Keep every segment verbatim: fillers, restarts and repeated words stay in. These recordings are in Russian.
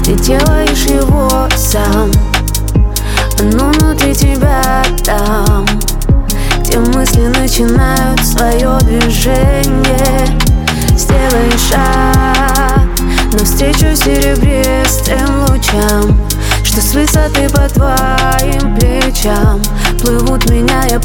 Ты делаешь его сам, оно внутри тебя там, где мысли начинают свое движение. Сделай шаг навстречу серебристым лучам, что с высоты по твоим плечам плывут, меняя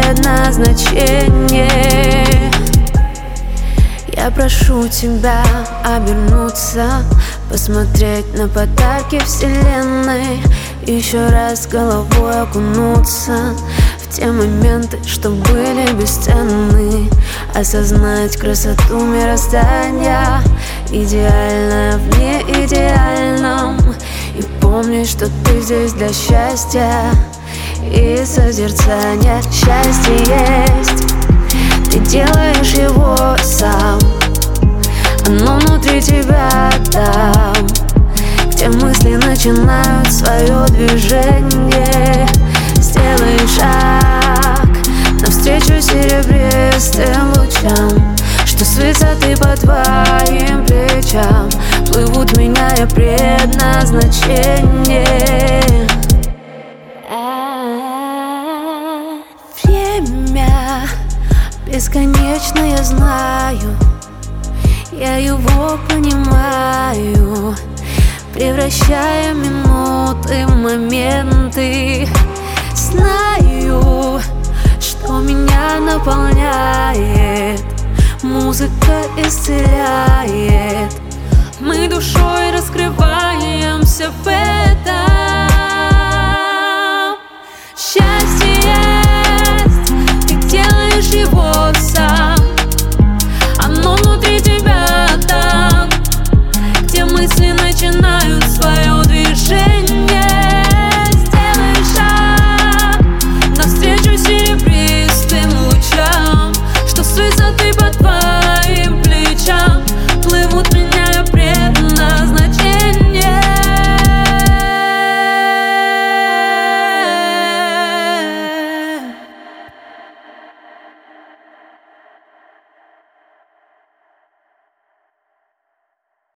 предназначение. Я прошу тебя обернуться, посмотреть на подарки вселенной, еще раз головой окунуться в те моменты, что были бесценны, осознать красоту мироздания, идеальное в неидеальном, и помнить, что ты здесь для счастья и созерцания. Счастье есть, ты делаешь его сам, оно внутри тебя там, где мысли начинают свое движение. Сделай шаг навстречу серебристым лучам, что с высоты по твоим плечам плывут, меняя предназначение. Время бесконечно, я знаю, я его понимаю, превращая минуты в моменты. Знаю, что меня наполняет, музыка исцеляет. Мы душой раскрываемся в